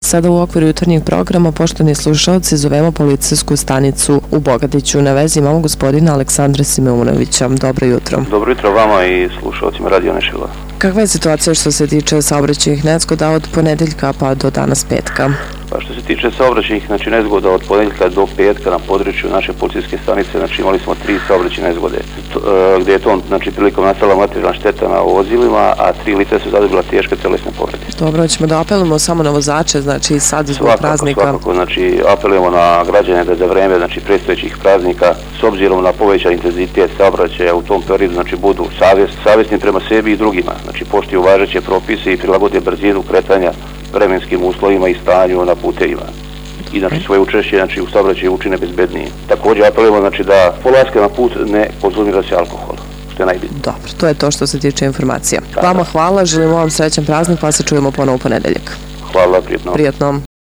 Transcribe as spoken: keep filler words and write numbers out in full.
Sada u okviru jutarnjeg programa, poštovani slušalci, zovemo policijsku stanicu u Bogatiću. Na vezi imamo gospodina Aleksandra Simeunovića. Dobro jutro. Dobro jutro vama i slušalcima Radio Nešila. Kakva je situacija što se tiče saobraćajnih nezgoda od ponedeljka pa do danas petka? Pa što se tiče saobraćajnih znači, nezgoda od ponedeljka do petka na području naše policijske stanice, znači imali smo tri saobraćajne nezgode, gdje je to znači, prilikom nastala materijalna šteta na vozilima, a tri lica su zadobila teške telesne povrede. Dobro, ćemo da apelujemo samo na vozače, znači sad zbog svakako, praznika. Svakako, znači apelujemo na građane da za vreme znači, predstojećih praznika, s obzirom na povećan intenzitet saobraćaja u tom periodu, znači budu savjest, savjesni prema sebi i drugima, znači poštuju važeće propise i prilagode brzinu kretanja vremenskim uslovima i stanju na putevima i znači svoje učešće znači, u saobraćaju učine bezbednije. Također apelujemo znači, da polaska na put ne konzumira se alkohol, što je najbitnije. Dobro, to je to što se tiče informacija. Tako. Vama hvala, želimo vam srećan praznik, pa se čujemo ponovo u ponedeljak. Hvala, prijatno. Prijatno.